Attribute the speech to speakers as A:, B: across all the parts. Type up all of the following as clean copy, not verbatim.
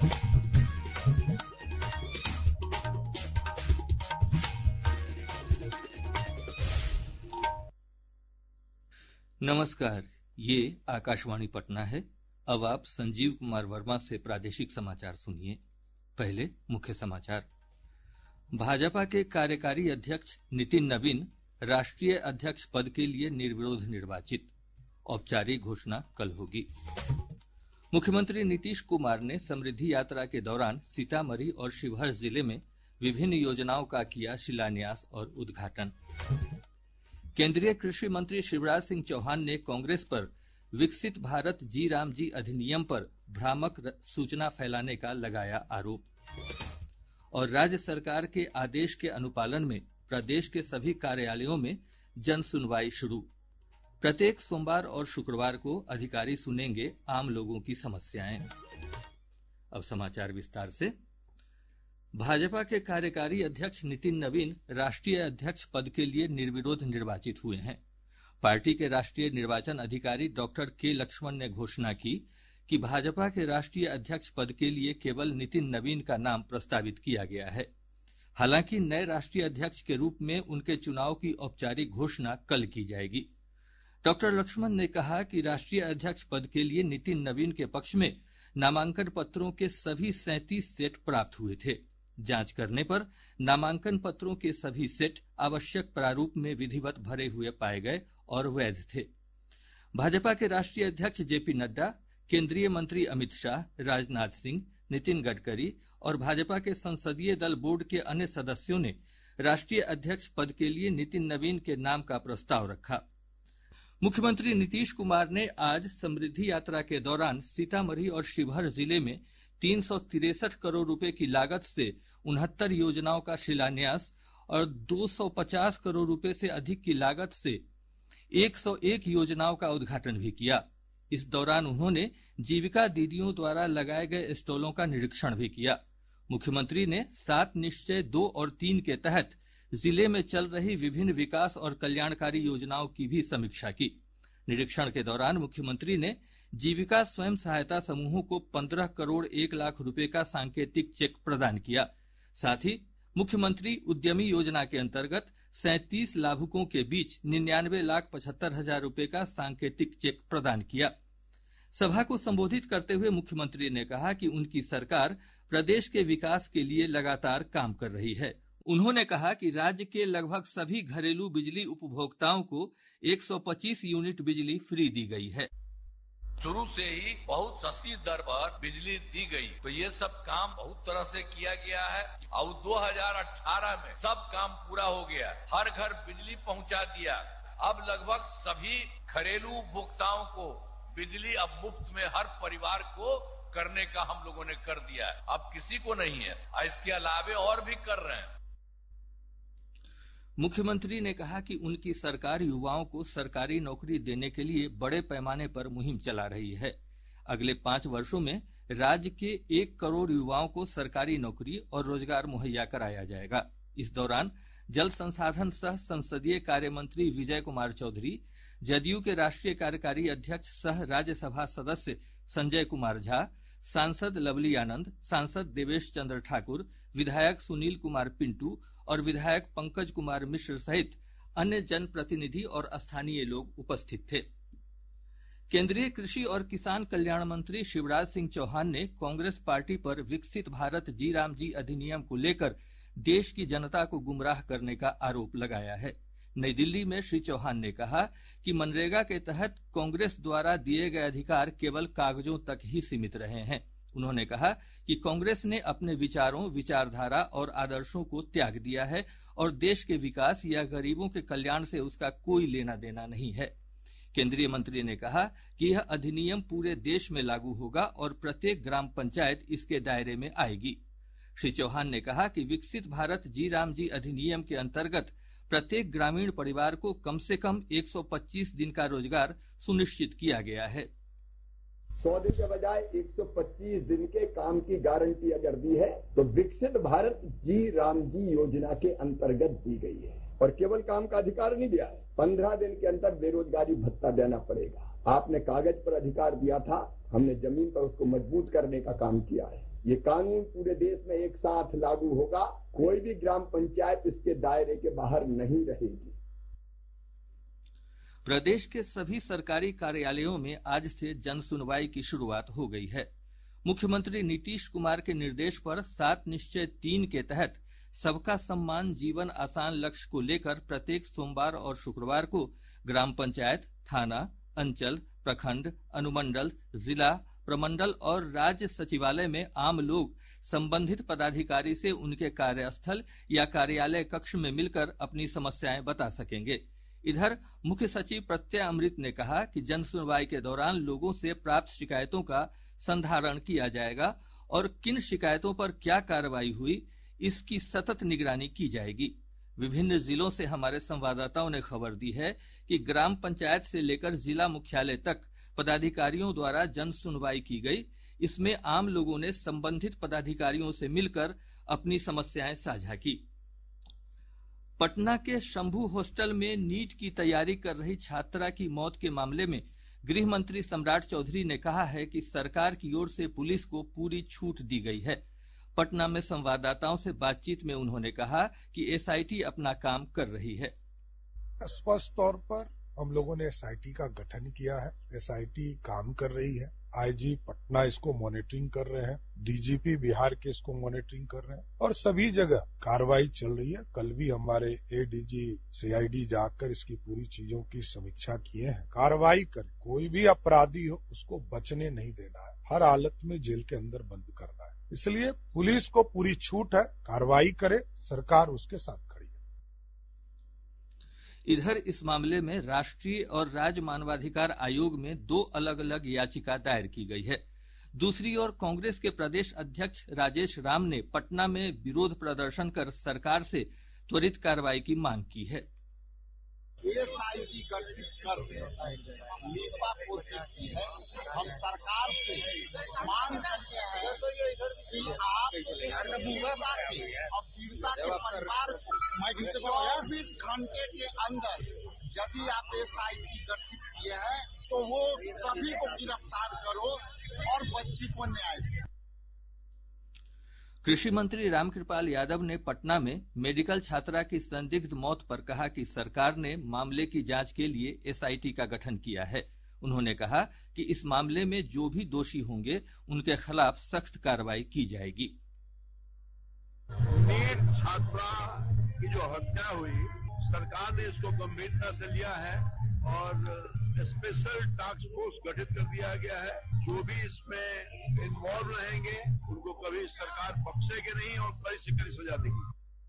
A: नमस्कार, ये आकाशवाणी पटना है। अब आप संजीव कुमार वर्मा से प्रादेशिक समाचार सुनिए। पहले मुख्य समाचार। भाजपा के कार्यकारी अध्यक्ष नितिन नवीन राष्ट्रीय अध्यक्ष पद के लिए निर्विरोध निर्वाचित। औपचारिक घोषणा कल होगी। मुख्यमंत्री नीतीश कुमार ने समृद्धि यात्रा के दौरान सीतामढ़ी और शिवहर जिले में विभिन्न योजनाओं का किया शिलान्यास और उद्घाटन। केंद्रीय कृषि मंत्री शिवराज सिंह चौहान ने कांग्रेस पर विकसित भारत जी राम जी अधिनियम पर भ्रामक सूचना फैलाने का लगाया आरोप। और राज्य सरकार के आदेश के अनुपालन में प्रदेश के सभी कार्यालयों में जन सुनवाई शुरू। प्रत्येक सोमवार और शुक्रवार को अधिकारी सुनेंगे आम लोगों की समस्याएं। अब समाचार विस्तार से। भाजपा के कार्यकारी अध्यक्ष नितिन नवीन राष्ट्रीय अध्यक्ष पद के लिए निर्विरोध निर्वाचित हुए हैं। पार्टी के राष्ट्रीय निर्वाचन अधिकारी डॉक्टर के लक्ष्मण ने घोषणा की कि भाजपा के राष्ट्रीय अध्यक्ष पद के लिए केवल नितिन नवीन का नाम प्रस्तावित किया गया है। हालांकि नए राष्ट्रीय अध्यक्ष के रूप में उनके चुनाव की औपचारिक घोषणा कल की जाएगी। डॉक्टर लक्ष्मण ने कहा कि राष्ट्रीय अध्यक्ष पद के लिए नितिन नवीन के पक्ष में नामांकन पत्रों के सभी 37 सेट प्राप्त हुए थे। जांच करने पर नामांकन पत्रों के सभी सेट आवश्यक प्रारूप में विधिवत भरे हुए पाए गए और वैध थे। भाजपा के राष्ट्रीय अध्यक्ष जेपी नड्डा, केंद्रीय मंत्री अमित शाह, राजनाथ सिंह, नितिन गडकरी और भाजपा के संसदीय दल बोर्ड के अन्य सदस्यों ने राष्ट्रीय अध्यक्ष पद के लिए नितिन नवीन के नाम का प्रस्ताव रखा। मुख्यमंत्री नीतीश कुमार ने आज समृद्धि यात्रा के दौरान सीतामढ़ी और शिवहर जिले में 363 करोड़ रुपए की लागत से 69 योजनाओं का शिलान्यास और 250 करोड़ रुपए से अधिक की लागत से 101 योजनाओं का उद्घाटन भी किया। इस दौरान उन्होंने जीविका दीदियों द्वारा लगाए गए स्टॉलों का निरीक्षण भी किया। मुख्यमंत्री ने 7 निश्चय 2 और 3 के तहत जिले में चल रही विभिन्न विकास और कल्याणकारी योजनाओं की भी समीक्षा की। निरीक्षण के दौरान मुख्यमंत्री ने जीविका स्वयं सहायता समूहों को 15 करोड़ 1 लाख रुपए का सांकेतिक चेक प्रदान किया। साथ ही मुख्यमंत्री उद्यमी योजना के अंतर्गत 37 लाभुकों के बीच 99,75,000 रुपए का सांकेतिक चेक प्रदान किया। सभा को संबोधित करते हुए मुख्यमंत्री ने कहा कि उनकी सरकार प्रदेश के विकास के लिए लगातार काम कर रही है। उन्होंने कहा कि राज्य के लगभग सभी घरेलू बिजली उपभोक्ताओं को 125 यूनिट बिजली फ्री दी गई है।
B: शुरू से ही बहुत सस्ती दर पर बिजली दी गई, तो ये सब काम बहुत तरह से किया गया है और 2018 में सब काम पूरा हो गया। हर घर बिजली पहुंचा दिया। अब लगभग सभी घरेलू उपभोक्ताओं को बिजली अब मुफ्त में हर परिवार को करने का हम लोगों ने कर दिया है। अब किसी को नहीं है, इसके अलावे और भी कर रहे हैं।
A: मुख्यमंत्री ने कहा कि उनकी सरकार युवाओं को सरकारी नौकरी देने के लिए बड़े पैमाने पर मुहिम चला रही है। अगले 5 वर्षों में राज्य के 1 करोड़ युवाओं को सरकारी नौकरी और रोजगार मुहैया कराया जाएगा। इस दौरान जल संसाधन सह संसदीय कार्य मंत्री विजय कुमार चौधरी, जदयू के राष्ट्रीय कार्यकारी अध्यक्ष सह राज्यसभा सदस्य संजय कुमार झा, सांसद लवली आनंद, सांसद देवेश चंद्र ठाकुर, विधायक सुनील कुमार पिंटू और विधायक पंकज कुमार मिश्र सहित अन्य जनप्रतिनिधि और स्थानीय लोग उपस्थित थे। केंद्रीय कृषि और किसान कल्याण मंत्री शिवराज सिंह चौहान ने कांग्रेस पार्टी पर विकसित भारत जी राम जी अधिनियम को लेकर देश की जनता को गुमराह करने का आरोप लगाया है। नई दिल्ली में श्री चौहान ने कहा कि मनरेगा के तहत कांग्रेस द्वारा दिए गए अधिकार केवल कागजों तक ही सीमित रहे हैं। उन्होंने कहा कि कांग्रेस ने अपने विचारों, विचारधारा और आदर्शों को त्याग दिया है और देश के विकास या गरीबों के कल्याण से उसका कोई लेना देना नहीं है। केंद्रीय मंत्री ने कहा कि यह अधिनियम पूरे देश में लागू होगा और प्रत्येक ग्राम पंचायत इसके दायरे में आएगी। श्री चौहान ने कहा कि विकसित भारत जी राम जी अधिनियम के अंतर्गत प्रत्येक ग्रामीण परिवार को कम से कम 125 दिन का रोजगार सुनिश्चित किया गया है।
C: 100 दिन के बजाय 125 दिन के काम की गारंटी अगर दी है तो विकसित भारत जी राम जी योजना के अंतर्गत दी गई है। और केवल काम का अधिकार नहीं दिया है, 15 दिन के अंदर बेरोजगारी भत्ता देना पड़ेगा। आपने कागज पर अधिकार दिया था, हमने जमीन पर उसको मजबूत करने का काम किया है। ये कानून पूरे देश में एक साथ लागू होगा, कोई भी ग्राम पंचायत इसके दायरे के बाहर नहीं रहेगी।
A: प्रदेश के सभी सरकारी कार्यालयों में आज से जन सुनवाई की शुरुआत हो गई है। मुख्यमंत्री नीतीश कुमार के निर्देश पर 7 निश्चय 3 के तहत सबका सम्मान जीवन आसान लक्ष्य को लेकर प्रत्येक सोमवार और शुक्रवार को ग्राम पंचायत, थाना, अंचल, प्रखंड, अनुमंडल, जिला, प्रमंडल और राज्य सचिवालय में आम लोग संबंधित पदाधिकारी से उनके कार्यस्थल या कार्यालय कक्ष में मिलकर अपनी समस्याएं बता सकेंगे। इधर मुख्य सचिव प्रत्यय अमृत ने कहा कि जन सुनवाई के दौरान लोगों से प्राप्त शिकायतों का संधारण किया जाएगा और किन शिकायतों पर क्या कार्रवाई हुई, इसकी सतत निगरानी की जाएगी। विभिन्न जिलों से हमारे संवाददाताओं ने खबर दी है कि ग्राम पंचायत से लेकर जिला मुख्यालय तक पदाधिकारियों द्वारा जन सुनवाई की गई। इसमें आम लोगों ने संबंधित पदाधिकारियों से मिलकर अपनी समस्याएं साझा की। पटना के शंभू हॉस्टल में नीट की तैयारी कर रही छात्रा की मौत के मामले में गृह मंत्री सम्राट चौधरी ने कहा है कि सरकार की ओर से पुलिस को पूरी छूट दी गई है। पटना में संवाददाताओं से बातचीत में उन्होंने कहा कि एसआईटी अपना काम कर रही है।
D: स्पष्ट तौर पर हम लोगों ने एसआईटी का गठन किया है। एसआईटी काम कर रही है। आईजी पटना इसको मॉनिटरिंग कर रहे हैं, डीजीपी बिहार के इसको मॉनिटरिंग कर रहे हैं और सभी जगह कार्रवाई चल रही है। कल भी हमारे एडीजी सीआईडी जाकर इसकी पूरी चीजों की समीक्षा किए हैं। कार्रवाई कर कोई भी अपराधी हो उसको बचने नहीं देना है, हर हालत में जेल के अंदर बंद करना है। इसलिए पुलिस को पूरी छूट है, कार्रवाई करे, सरकार उसके साथ खड़ी है।
A: इधर इस मामले में राष्ट्रीय और राज्य मानवाधिकार आयोग में 2 अलग अलग याचिका दायर की गई है। दूसरी ओर कांग्रेस के प्रदेश अध्यक्ष राजेश राम ने पटना में विरोध प्रदर्शन कर सरकार से त्वरित कार्रवाई की मांग की है।
E: एसआईटी गठित कर लीपापोती की है। हम सरकार से मांग करते हैं कि आप पीड़िता के परिवार को 24 घंटे के अंदर यदि आप एसआईटी गठित किए हैं तो वो सभी को गिरफ्तार करो और बच्ची को न्याय दो।
A: कृषि मंत्री रामकृपाल यादव ने पटना में मेडिकल छात्रा की संदिग्ध मौत पर कहा कि सरकार ने मामले की जांच के लिए एसआईटी का गठन किया है। उन्होंने कहा कि इस मामले में जो भी दोषी होंगे उनके खिलाफ सख्त कार्रवाई की जाएगी।
B: नीट छात्रा की जो हत्या हुई, सरकार ने इसको गंभीरता से लिया है और स्पेशल टास्क फोर्स गठित कर दिया गया है। जो भी इसमें इन्वॉल्व रहेंगे उनको कभी सरकार बख्शेगी नहीं और कड़ी से कड़ी सजा देगी।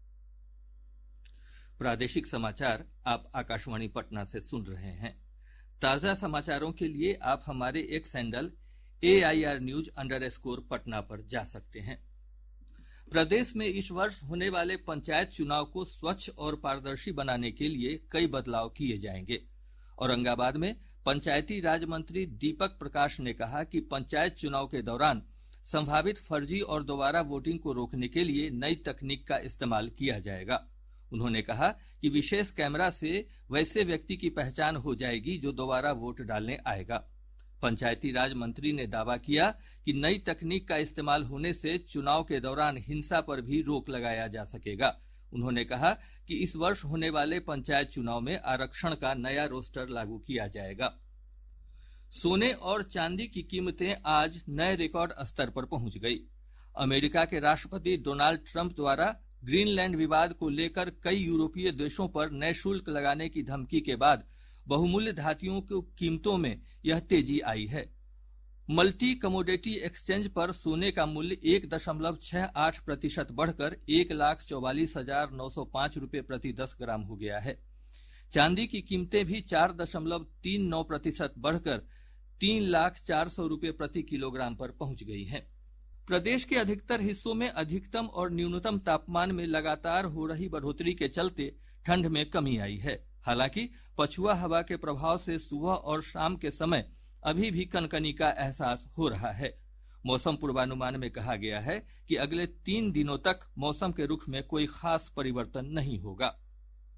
A: प्रादेशिक समाचार आप आकाशवाणी पटना से सुन रहे हैं। ताजा समाचारों के लिए आप हमारे एक्स हैंडल AIR News _ पर जा सकते हैं। प्रदेश में इस वर्ष होने वाले पंचायत चुनाव को स्वच्छ और पारदर्शी बनाने के लिए कई बदलाव किए जाएंगे। औरंगाबाद में पंचायती राज मंत्री दीपक प्रकाश ने कहा कि पंचायत चुनाव के दौरान संभावित फर्जी और दोबारा वोटिंग को रोकने के लिए नई तकनीक का इस्तेमाल किया जाएगा। उन्होंने कहा कि विशेष कैमरा से वैसे व्यक्ति की पहचान हो जाएगी जो दोबारा वोट डालने आएगा। पंचायती राज मंत्री ने दावा किया कि नई तकनीक का इस्तेमाल होने से चुनाव के दौरान हिंसा पर भी रोक लगाया जा सकेगा। उन्होंने कहा कि इस वर्ष होने वाले पंचायत चुनाव में आरक्षण का नया रोस्टर लागू किया जाएगा। सोने और चांदी की कीमतें आज नए रिकॉर्ड स्तर पर पहुंच गई। अमेरिका के राष्ट्रपति डोनाल्ड ट्रंप द्वारा ग्रीनलैंड विवाद को लेकर कई यूरोपीय देशों पर नए शुल्क लगाने की धमकी के बाद बहुमूल्य धातुओं की कीमतों में यह तेजी आई है। मल्टी कमोडिटी एक्सचेंज पर सोने का मूल्य 1.68% बढ़कर 1,44,905 रुपये प्रति 10 ग्राम हो गया है। चांदी की कीमतें भी 4.39% बढ़कर 3,04,000 रुपये प्रति किलोग्राम पर पहुंच गई हैं। प्रदेश के अधिकतर हिस्सों में अधिकतम और न्यूनतम तापमान में लगातार हो रही बढ़ोतरी के चलते ठंड में कमी आई है। हालांकि पछुआ हवा के प्रभाव से सुबह और शाम के समय अभी भी कनकनी का एहसास हो रहा है। मौसम पूर्वानुमान में कहा गया है कि अगले 3 दिनों तक मौसम के रुख में कोई खास परिवर्तन नहीं होगा।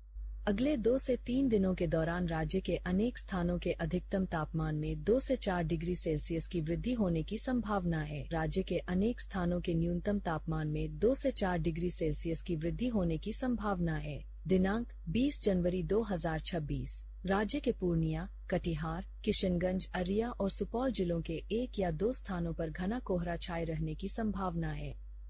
F: अगले 2 से 3 दिनों के दौरान राज्य के अनेक स्थानों के अधिकतम तापमान में 2 से 4 डिग्री सेल्सियस की वृद्धि होने की संभावना है। राज्य के अनेक स्थानों के न्यूनतम तापमान में 2 से 4 डिग्री सेल्सियस की वृद्धि होने की संभावना है। दिनांक 20 जनवरी 2026। राज्य के पूर्णिया, कटिहार, किशनगंज, अररिया और सुपौल जिलों के 1 या 2 स्थानों पर घना कोहरा छाये रहने की संभावना है।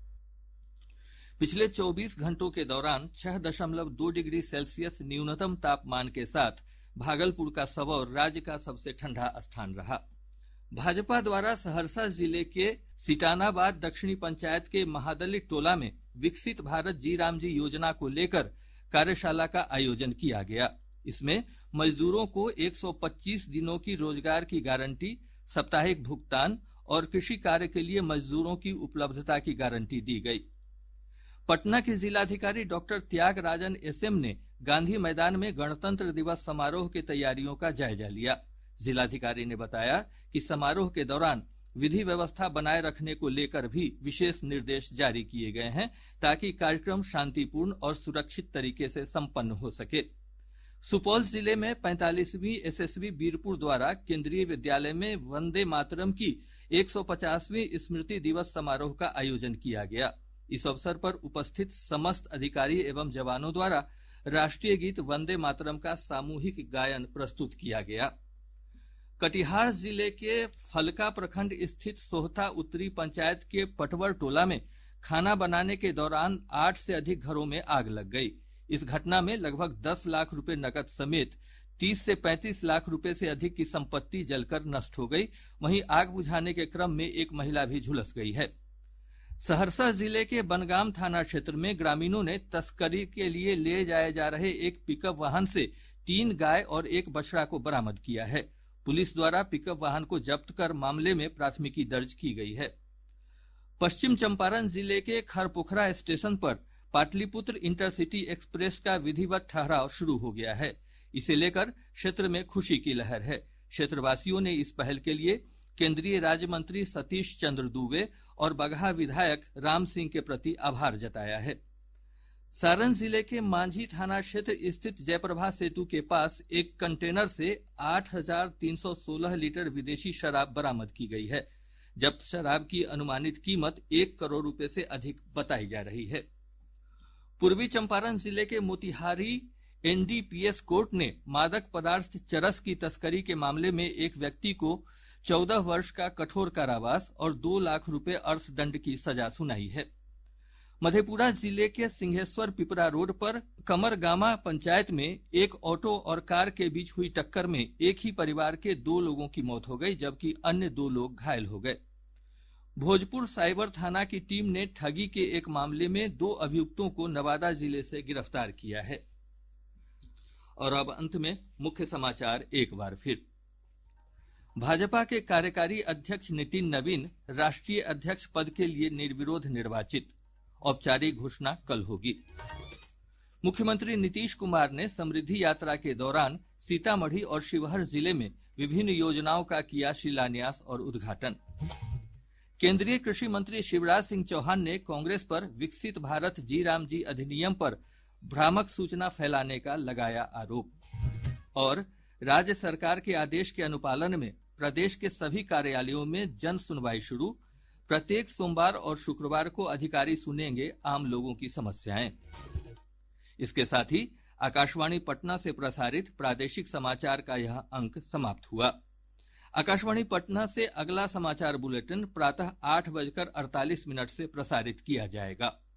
A: पिछले 24 घंटों के दौरान 6.2 डिग्री सेल्सियस न्यूनतम तापमान के साथ भागलपुर का सबौर राज्य का सबसे ठंडा स्थान रहा। भाजपा द्वारा सहरसा जिले के सिटानाबाद दक्षिणी पंचायत के महादलित टोला में विकसित भारत जी राम जी योजना को लेकर कार्यशाला का आयोजन किया गया। इसमें मजदूरों को 125 दिनों की रोजगार की गारंटी, साप्ताहिक भुगतान और कृषि कार्य के लिए मजदूरों की उपलब्धता की गारंटी दी गई। पटना के जिलाधिकारी डॉक्टर त्यागराजन एसएम ने गांधी मैदान में गणतंत्र दिवस समारोह की तैयारियों का जायजा लिया। जिलाधिकारी ने बताया कि समारोह के दौरान विधि व्यवस्था बनाए रखने को लेकर भी विशेष निर्देश जारी किए गए हैं ताकि कार्यक्रम शांतिपूर्ण और सुरक्षित तरीके से संपन्न हो सके। सुपौल जिले में 45वीं एसएसबी बीरपुर द्वारा केंद्रीय विद्यालय में वंदे मातरम की 150वीं स्मृति दिवस समारोह का आयोजन किया गया। इस अवसर पर उपस्थित समस्त अधिकारी एवं जवानों द्वारा राष्ट्रीय गीत वंदे मातरम का सामूहिक गायन प्रस्तुत किया गया। कटिहार जिले के फलका प्रखंड स्थित सोहथा उत्तरी पंचायत के पटवर टोला में खाना बनाने के दौरान 8 से अधिक घरों में आग लग गई। इस घटना में लगभग 10 लाख रुपए नकद समेत 30 से 35 लाख रुपए से अधिक की संपत्ति जलकर नष्ट हो गई। वहीं आग बुझाने के क्रम में एक महिला भी झुलस गई है। सहरसा जिले के बनगाम थाना क्षेत्र में ग्रामीणों ने तस्करी के लिए ले जाए जा रहे एक पिकअप वाहन से 3 गाय और 1 बछड़ा को बरामद किया है। पुलिस द्वारा पिकअप वाहन को जब्त कर मामले में प्राथमिकी दर्ज की गई है। पश्चिम चंपारण जिले के खरपोखरा स्टेशन पर पाटलिपुत्र इंटरसिटी एक्सप्रेस का विधिवत ठहराव शुरू हो गया है। इसे लेकर क्षेत्र में खुशी की लहर है। क्षेत्रवासियों ने इस पहल के लिए केंद्रीय राज्य मंत्री सतीश चंद्र दूबे और बगहा विधायक राम सिंह के प्रति आभार जताया है। सारण जिले के मांझी थाना क्षेत्र स्थित जयप्रभा सेतु के पास एक कंटेनर से 8,316 लीटर विदेशी शराब बरामद की गई है। जब्त शराब की अनुमानित कीमत 1 करोड़ रुपए से अधिक बताई जा रही है। पूर्वी चंपारण जिले के मोतिहारी एनडीपीएस कोर्ट ने मादक पदार्थ चरस की तस्करी के मामले में एक व्यक्ति को 14 वर्ष का कठोर कारावास और 2 लाख रुपए अर्थदंड की सजा सुनाई है। मधेपुरा जिले के सिंहेश्वर पिपरा रोड पर कमरगामा पंचायत में एक ऑटो और कार के बीच हुई टक्कर में एक ही परिवार के 2 लोगों की मौत हो गई, जबकि अन्य 2 लोग घायल हो गए। भोजपुर साइबर थाना की टीम ने ठगी के एक मामले में 2 अभियुक्तों को नवादा जिले से गिरफ्तार किया है। और अब अंत में मुख्य समाचार एक बार फिर। भाजपा के कार्यकारी अध्यक्ष नितिन नवीन राष्ट्रीय अध्यक्ष पद के लिए निर्विरोध निर्वाचित। औपचारिक घोषणा कल होगी। मुख्यमंत्री नीतीश कुमार ने समृद्धि यात्रा के दौरान सीतामढ़ी और शिवहर जिले में विभिन्न योजनाओं का किया शिलान्यास और उद्घाटन। केंद्रीय कृषि मंत्री शिवराज सिंह चौहान ने कांग्रेस पर विकसित भारत जी राम जी अधिनियम पर भ्रामक सूचना फैलाने का लगाया आरोप। और राज्य सरकार के आदेश के अनुपालन में प्रदेश के सभी कार्यालयों में जन सुनवाई शुरू। प्रत्येक सोमवार और शुक्रवार को अधिकारी सुनेंगे आम लोगों की समस्याएं। इसके साथ ही आकाशवाणी पटना से प्रसारित प्रादेशिक समाचार का यह अंक समाप्त हुआ। आकाशवाणी पटना से अगला समाचार बुलेटिन प्रातः 8:48 से प्रसारित किया जाएगा।